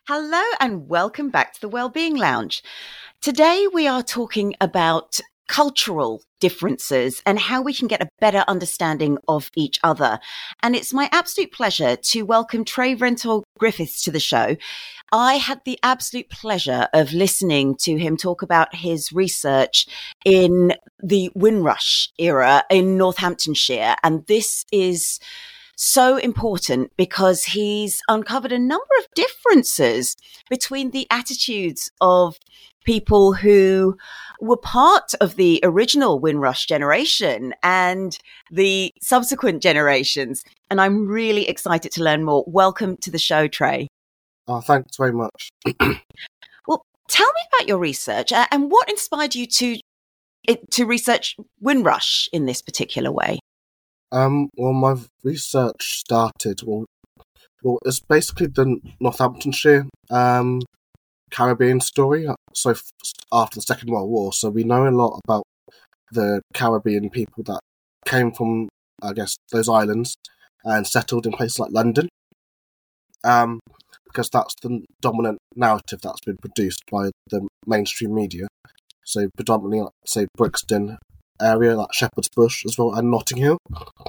Hello and welcome back to the Wellbeing Lounge. Today we are talking about cultural differences and how we can get a better understanding of each other. And it's my absolute pleasure to welcome Trey Rentoul Griffiths to the show. I had the absolute pleasure of listening to him talk about his research in the Windrush era in Northamptonshire. And this is so important because he's uncovered a number of differences between the attitudes of people who were part of the original Windrush generation and the subsequent generations. And I'm really excited to learn more. Welcome to the show, Trey. Oh, thanks very much. Well, tell me about your research and what inspired you to research Windrush in this particular way. Well, my research started, it's basically the Northamptonshire Caribbean story. So after the Second World War, so we know a lot about the Caribbean people that came from, I guess, those islands and settled in places like London. Because that's the dominant narrative that's been produced by the mainstream media. So predominantly, say, Brixton area, like Shepherd's Bush as well, and Notting Hill.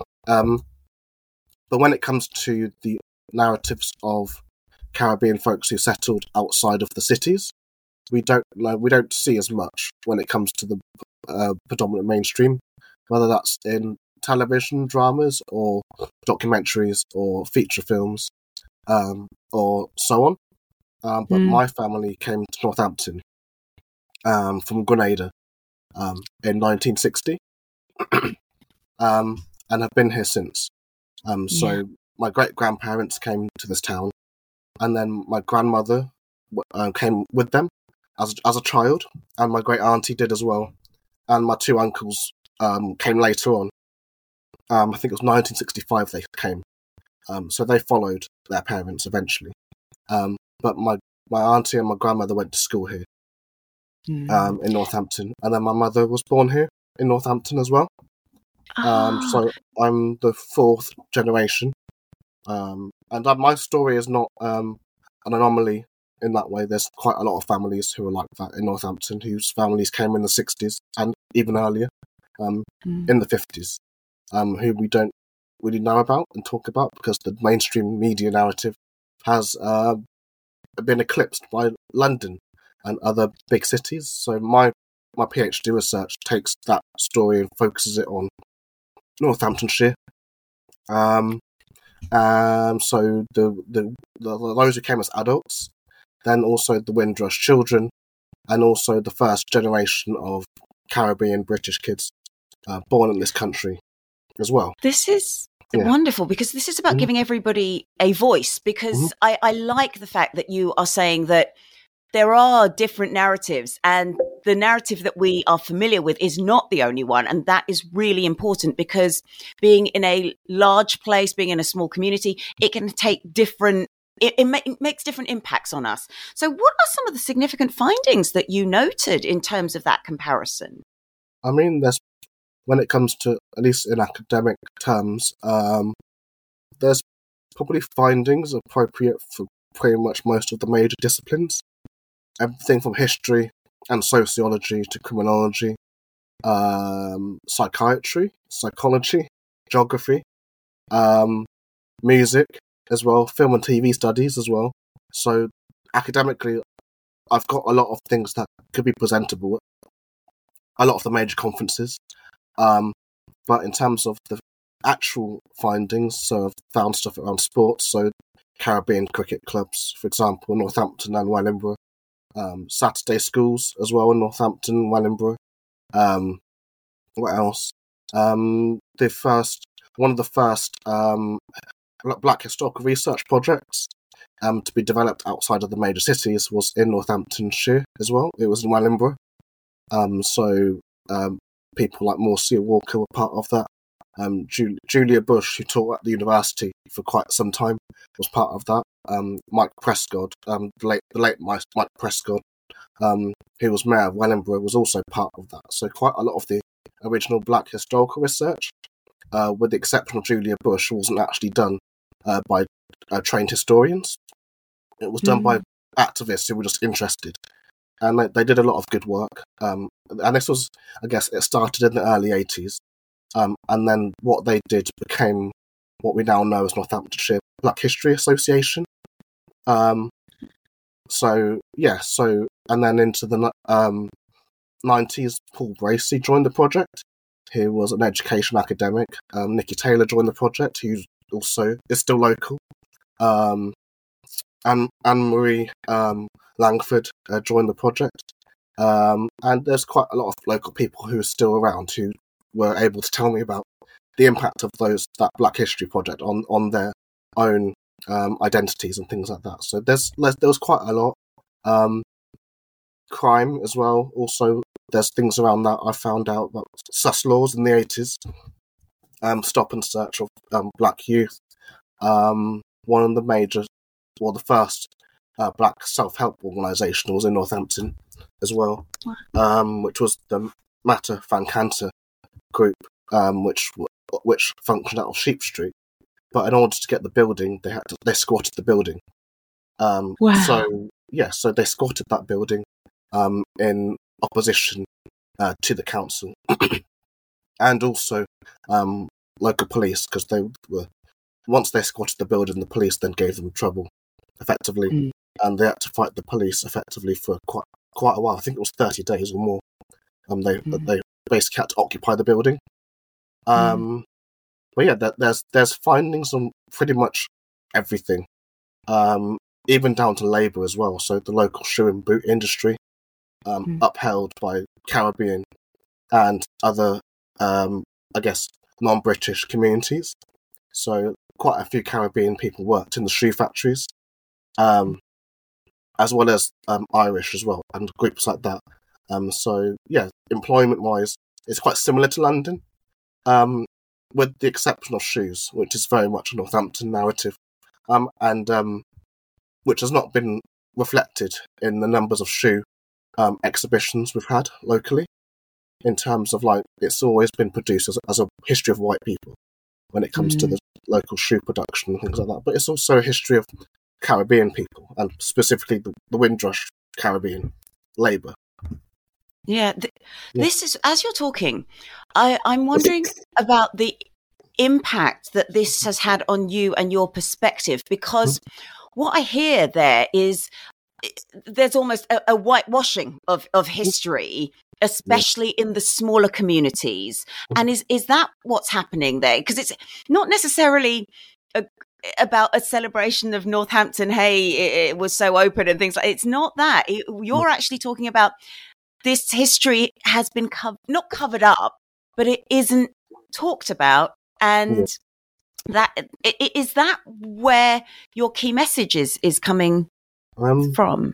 But when it comes to the narratives of Caribbean folks who settled outside of the cities, we don't see as much when it comes to the predominant mainstream, whether that's in television dramas or documentaries or feature films, or so on. But my family came to Northampton from Grenada in 1960, and have been here since. So my great-grandparents came to this town, and then my grandmother came with them as a child, and my great-auntie did as well, and my two uncles came later on. I think it was 1965 they came. So they followed their parents eventually. But my auntie and my grandmother went to school here in Northampton, and then my mother was born here in Northampton as well. So I'm the fourth generation, and my story is not an anomaly in that way. There's quite a lot of families who are like that in Northampton, whose families came in the 60s and even earlier, in the 50s, who we don't really know about and talk about because the mainstream media narrative has been eclipsed by London and other big cities. So my PhD research takes that story and focuses it on Northamptonshire. So the those who came as adults, then also the Windrush children, and also the first generation of Caribbean British kids born in this country as well. This is wonderful because this is about giving everybody a voice, because I like the fact that you are saying that there are different narratives and the narrative that we are familiar with is not the only one. And that is really important because being in a large place, being in a small community, it can take it makes different impacts on us. So what are some of the significant findings that you noted in terms of that comparison? I mean, when it comes to, at least in academic terms, there's probably findings appropriate for pretty much most of the major disciplines. Everything from history and sociology to criminology, psychiatry, psychology, geography, music as well, film and TV studies as well. So academically, I've got a lot of things that could be presentable at a lot of the major conferences. But in terms of the actual findings, so I've found stuff around sports, so Caribbean cricket clubs, for example, Northampton and Wellingborough, Saturday schools as well in Northampton, Wellingborough. What else? One of the first Black historical research projects to be developed outside of the major cities was in Northamptonshire as well. It was in Wellingborough. So people like Marcia Walker were part of that. Julia Bush, who taught at the university for quite some time, was part of that. Mike Prescott, the late Mike Prescott, who was mayor of Wellingborough, was also part of that. So quite a lot of the original Black historical research, with the exception of Julia Bush, wasn't actually done by trained historians. It was done by activists who were just interested. And they did a lot of good work. And this was, I guess, it started in the early 80s. And then what they did became what we now know as Northamptonshire Black History Association. And then into the 90s, Paul Bracey joined the project. He was an education academic. Nikki Taylor joined the project, who also is still local. And Anne-Marie Langford joined the project. And there's quite a lot of local people who are still around who were able to tell me about the impact of that Black History Project on their own identities and things like that. So there was quite a lot. Crime as well. Also, there's things around that. I found out about sus laws in the 80s. Stop and search of black youth. One of the first black self-help organisation was in Northampton as well, which was the Mata Fancanta group, which functioned out of Sheep Street. But in order to get the building, they squatted the building. Wow. So they squatted that building in opposition to the council, and also local police, because once they squatted the building, the police then gave them trouble, effectively, and they had to fight the police effectively for quite a while. I think it was 30 days or more. They basically had to occupy the building. But yeah, there's findings on pretty much everything, even down to labour as well. So the local shoe and boot industry, upheld by Caribbean and other, I guess, non-British communities. So quite a few Caribbean people worked in the shoe factories, as well as Irish as well, and groups like that. So yeah, employment-wise, it's quite similar to London, with the exception of shoes, which is very much a Northampton narrative, and which has not been reflected in the numbers of shoe exhibitions we've had locally. In terms of, like, it's always been produced as a history of white people when it comes to the local shoe production and things like that. But it's also a history of Caribbean people, and specifically the Windrush Caribbean labour. Yeah, this is, as you're talking, I'm wondering about the impact that this has had on you and your perspective, because what I hear there is there's almost a whitewashing of history, especially in the smaller communities. And is that what's happening there? Because it's not necessarily about a celebration of Northampton, hey, it was so open and things like it's not that. You're actually talking about this history has been not covered up, but it isn't talked about. And that is that where your key message is coming from?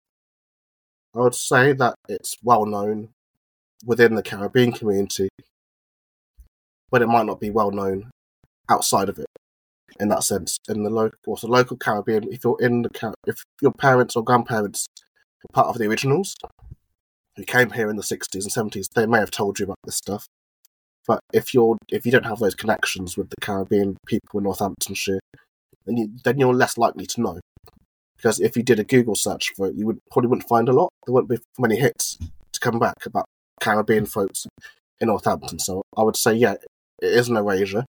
I would say that it's well known within the Caribbean community, but it might not be well known outside of it. In that sense, in the local Caribbean, if your parents or grandparents were part of the originals who came here in the 60s and 70s, they may have told you about this stuff. But if you don't have those connections with the Caribbean people in Northamptonshire, then you're less likely to know. Because if you did a Google search for it, you probably wouldn't find a lot. There wouldn't be many hits to come back about Caribbean folks in Northampton. So I would say, yeah, it is an erasure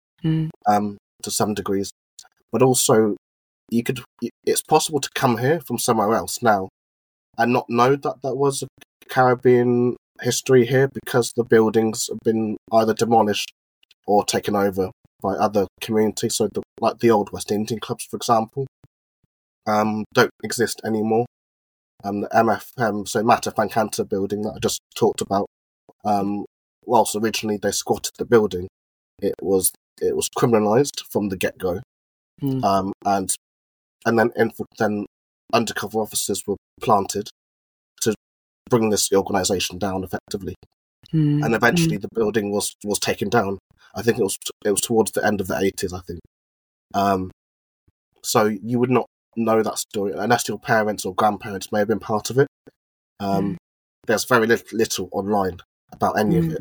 to some degrees. But also, it's possible to come here from somewhere else now and not know that was a Caribbean history here, because the buildings have been either demolished or taken over by other communities. So like the old West Indian clubs, for example, don't exist anymore. The MFM, so Mata Fancanta building that I just talked about, whilst originally they squatted the building, it was criminalised from the get-go. And then undercover officers were planted to bring this organisation down effectively. And eventually the building was taken down. I think it was towards the end of the 80s, I think. So you would not know that story unless your parents or grandparents may have been part of it. There's very little online about any of it.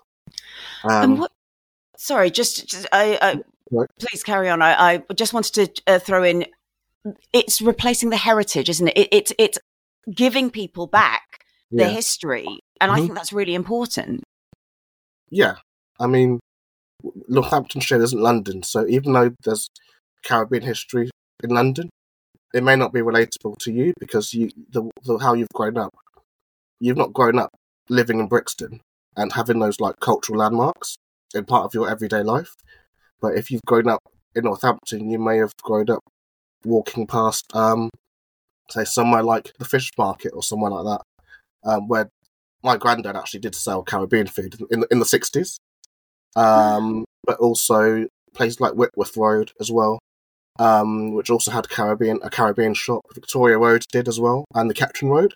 And what? Sorry, just please carry on. I just wanted to throw in. it's replacing the heritage, isn't it? It's giving people back their Yeah. history. And I think that's really important. Yeah. I mean, Northamptonshire isn't London, so even though there's Caribbean history in London, it may not be relatable to you because how you've grown up. You've not grown up living in Brixton and having those like cultural landmarks in part of your everyday life. But if you've grown up in Northampton, you may have grown up walking past, say, somewhere like the fish market or somewhere like that, where my granddad actually did sell Caribbean food in the 60s. But also places like Whitworth Road as well, which also had a Caribbean shop. Victoria Road did as well, and the Captain Road.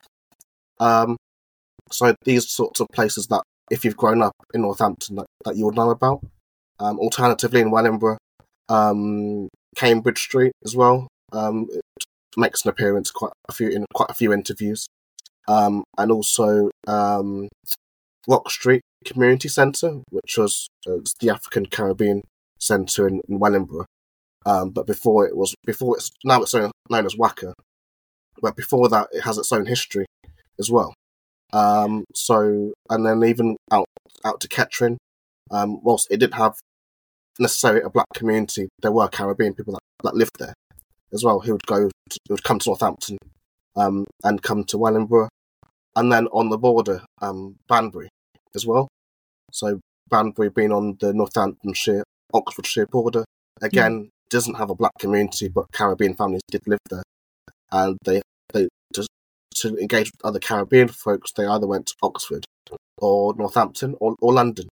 So these sorts of places that, if you've grown up in Northampton, that you would know about. Alternatively, in Wellingborough, Cambridge Street as well. It makes an appearance in quite a few interviews. And also Rock Street Community Centre, which was the African Caribbean Centre in Wellingborough. But before it's known as WACA. But before that, it has its own history as well. So, and then even out to Kettering, whilst it didn't have necessarily a black community, there were Caribbean people that lived there as well, who would come to Northampton, and come to Wellingborough, and then on the border, Banbury as well. So Banbury being on the Northamptonshire, Oxfordshire border, again, doesn't have a black community, but Caribbean families did live there, and they just to engage with other Caribbean folks, they either went to Oxford or Northampton or London.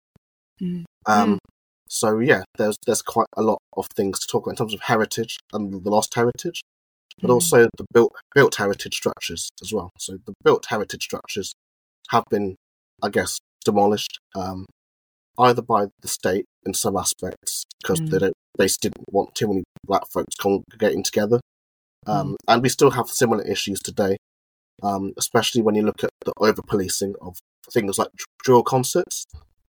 So yeah, there's quite a lot of things to talk about in terms of heritage and the lost heritage, but also the built heritage structures as well. So the built heritage structures have been, I guess, demolished, either by the state in some aspects because they didn't want too many black folks congregating together, and we still have similar issues today, especially when you look at the over policing of things like drill concerts.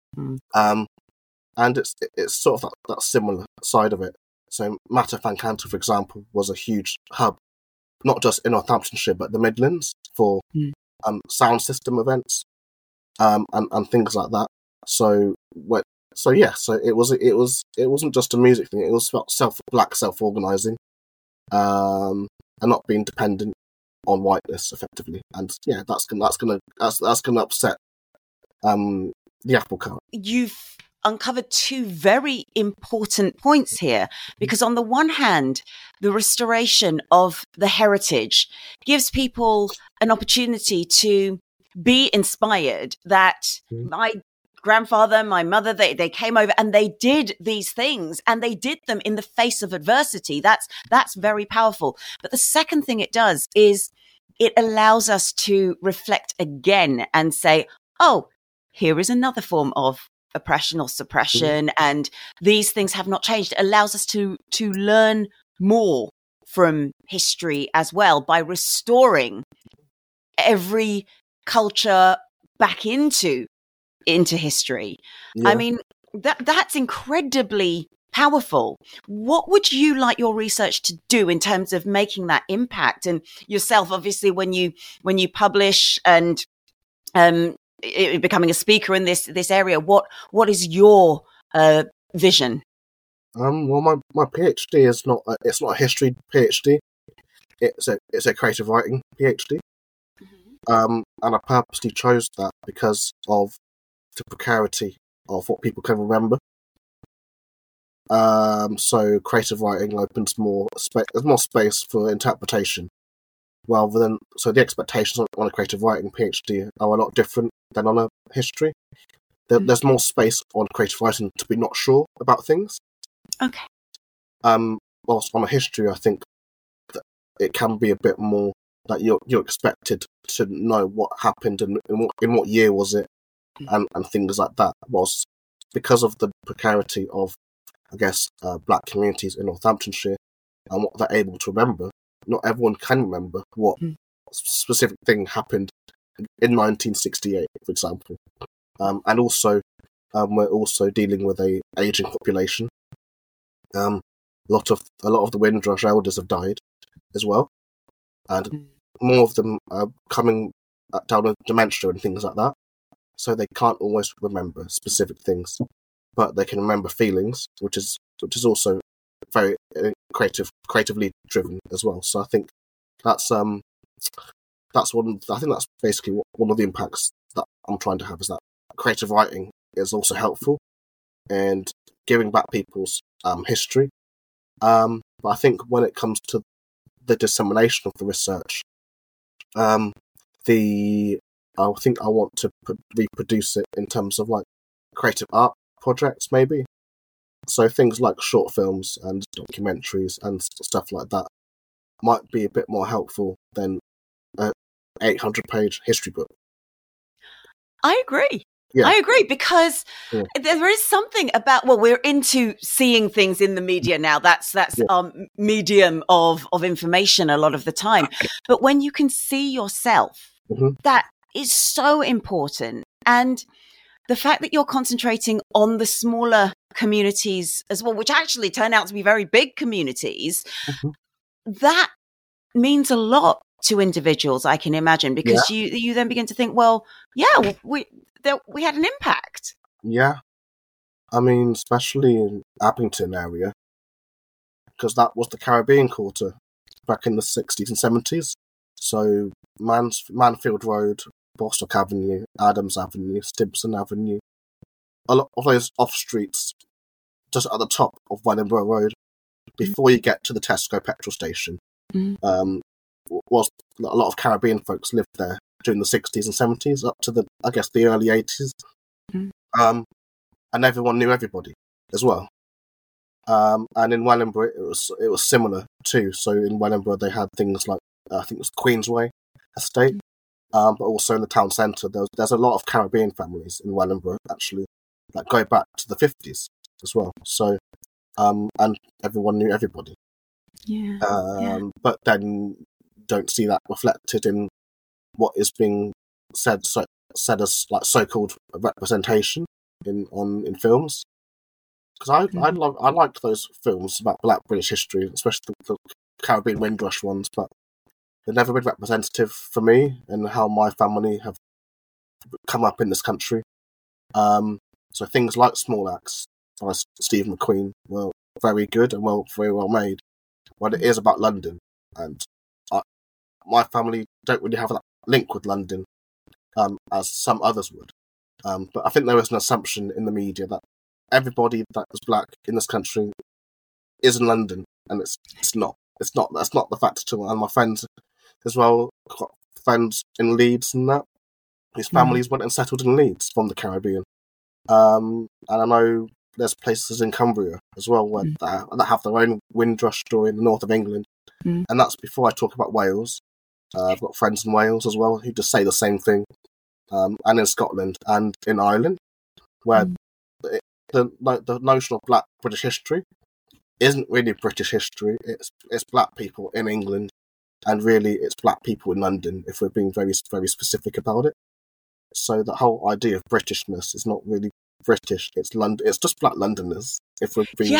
And it's sort of that similar side of it. So Mata Fancanto, for example, was a huge hub, not just in Northamptonshire, but the Midlands for sound system events, and things like that. So it wasn't just a music thing. It was about black self-organising, and not being dependent on whiteness effectively. And yeah, that's gonna upset the apple cart. You've uncovered two very important points here, because on the one hand, the restoration of the heritage gives people an opportunity to be inspired that my grandfather, my mother, they came over and they did these things, and they did them in the face of adversity. That's very powerful. But the second thing it does is it allows us to reflect again and say, oh, here is another form of oppression or suppression, and these things have not changed. It allows us to learn more from history as well by restoring every culture back into history. I mean, that's incredibly powerful. What would you like your research to do in terms of making that impact? And yourself, obviously, when you publish and becoming a speaker in this area, what is your vision? Well, my PhD is not it's not a history PhD. It's a creative writing PhD. And I purposely chose that because of the precarity of what people can remember. So creative writing opens more space for interpretation, rather than, so the expectations on a creative writing PhD are a lot different than on a history. There's more space on creative writing to be not sure about things. Okay. Whilst on a history, I think that it can be a bit more that you're expected to know what happened and in what year was it, and things like that. Whilst because of the precarity of, I guess, black communities in Northamptonshire and what they're able to remember, not everyone can remember what specific thing happened in 1968, for example. And also, we're also dealing with a aging population. A lot of the Windrush elders have died, as well, and more of them are coming down with dementia and things like that. So they can't always remember specific things, but they can remember feelings, which is also very creatively driven as well. So I think that's one. I think that's basically one of the impacts that I'm trying to have, is that creative writing is also helpful and giving back people's history. But I think when it comes to the dissemination of the research, I think I want to reproduce it in terms of like creative art projects, maybe. So things like short films and documentaries and stuff like that might be a bit more helpful than an 800-page history book. I agree. Yeah. I agree, because there is something about, well, we're into seeing things in the media now. That's our medium of information a lot of the time. But when you can see yourself, that is so important. And the fact that you're concentrating on the smaller communities as well, which actually turn out to be very big communities, that means a lot to individuals, I can imagine, because you then begin to think, well, yeah, we had an impact. Yeah. I mean, especially in Abington area, because that was the Caribbean Quarter back in the 60s and 70s. So Manfield Road, Bostock Avenue, Adams Avenue, Stimpson Avenue, a lot of those off streets just at the top of Wellingborough Road, before you get to the Tesco petrol station, was a lot of Caribbean folks lived there during the 60s and 70s up to the early 80s. And everyone knew everybody as well. And in Wellingborough it was similar too. So in Wellingborough they had things like, I think it was Queensway Estate, but also in the town centre there's a lot of Caribbean families in Wellingborough actually that go back to the 50s as well. So and everyone knew everybody. But then don't see that reflected in what is being said as like so-called representation in films. Because I liked those films about Black British history, especially the Caribbean Windrush ones, but they've never been representative for me and how my family have come up in this country. So things like Small Axe by Steve McQueen were very good and very well made. But it is about London, and my family don't really have that link with London as some others would. But I think there is an assumption in the media that everybody that is black in this country is in London, and it's not. It's not. That's not the fact at all. And my friends as well, got friends in Leeds and that, his families went and settled in Leeds from the Caribbean. And I know there's places in Cumbria as well where that have their own Windrush story in the north of England. And that's before I talk about Wales. I've got friends in Wales as well who just say the same thing. And in Scotland and in Ireland, where the notion of Black British history isn't really British history. It's black people in England, and really it's black people in London, if we're being very, very specific about it. So the whole idea of Britishness is not really British. It's London. It's just black Londoners. If we're being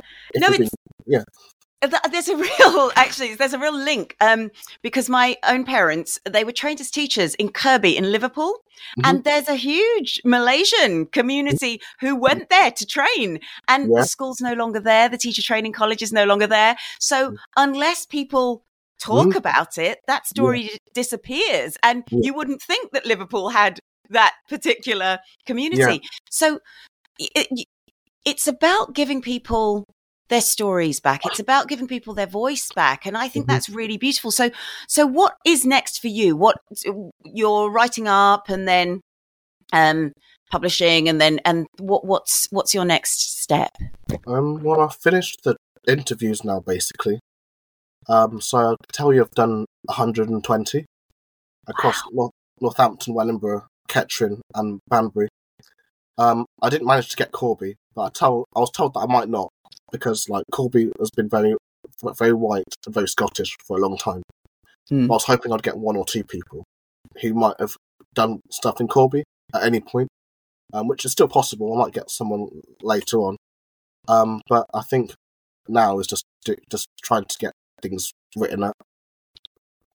There's a real link, because my own parents, they were trained as teachers in Kirby in Liverpool, and there's a huge Malaysian community who went there to train, and the school's no longer there, the teacher training college is no longer there. So unless people talk about it, that story disappears, and you wouldn't think that Liverpool had that particular community. So it's about giving people their stories back. It's about giving people their voice back. And I think that's really beautiful. So what is next for you? What you're writing up and then publishing, and what's your next step? Well, I've finished the interviews now, basically. So I'll tell you I've done 120 across Northampton, Wellingborough, Kettering and Banbury. I didn't manage to get Corby, but I was told that I might not, because like Corby has been very, very white and very Scottish for a long time. But I was hoping I'd get one or two people who might have done stuff in Corby at any point, which is still possible. I might get someone later on. But I think now is just trying to get things written up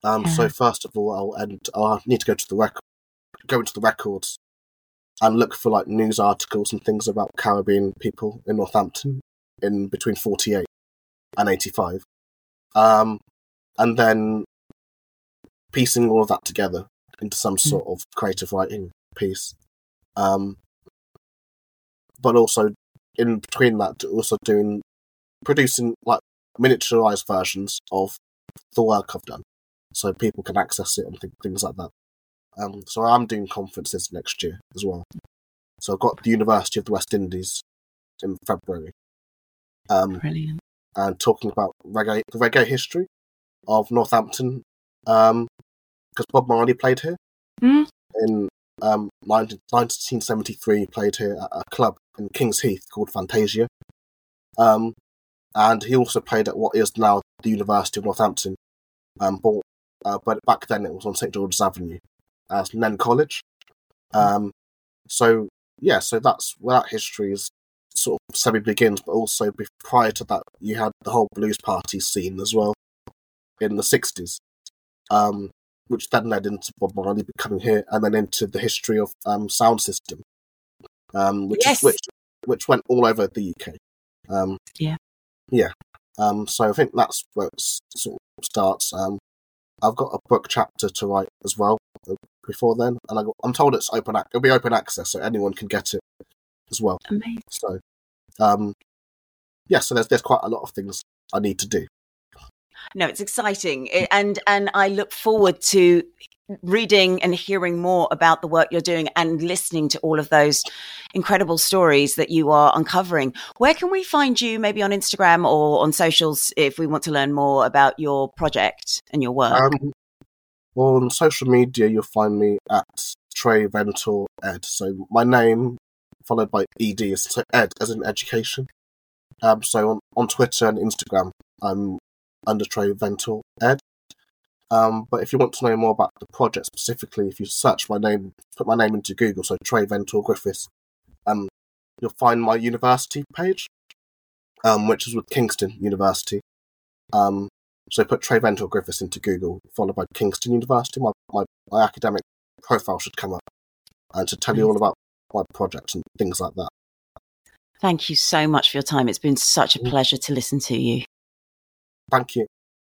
So first of all, I'll need to go into the records and look for like news articles and things about Caribbean people in Northampton in between 48 and 85. And then piecing all of that together into some sort of creative writing piece. But also in between that, also producing like miniaturized versions of the work I've done, so people can access it and things like that. So I'm doing conferences next year as well. So I've got the University of the West Indies in February. Brilliant. And talking about the reggae history of Northampton, because Bob Marley played here in 1973. He played here at a club in King's Heath called Fantasia. And he also played at what is now the University of Northampton. But back then it was on St George's Avenue as Nen College. So that's where that history is sort of semi-begins, but also prior to that you had the whole blues party scene as well in the 60s, which then led into Bob Marley becoming here, and then into the history of sound system, which went all over the UK. So I think that's where it sort of starts. I've got a book chapter to write as well before then, and I'm told it'll be open access, so anyone can get it as well. Amazing. So, so there's quite a lot of things I need to do. No, it's exciting, and I look forward to reading and hearing more about the work you're doing and listening to all of those incredible stories that you are uncovering. Where can we find you, maybe on Instagram or on socials, if we want to learn more about your project and your work? On social media, you'll find me at Trey Ventor Ed. So my name followed by ED is Ed as in education. So on Twitter and Instagram, I'm under Trey Ventor Ed. But if you want to know more about the project specifically, if you search my name, put my name into Google, so Trey Ventor Griffiths, you'll find my university page, which is with Kingston University. So put Trey Ventor Griffiths into Google, followed by Kingston University. My academic profile should come up, and to tell you all about my projects and things like that. Thank you so much for your time. It's been such a pleasure to listen to you. Thank you.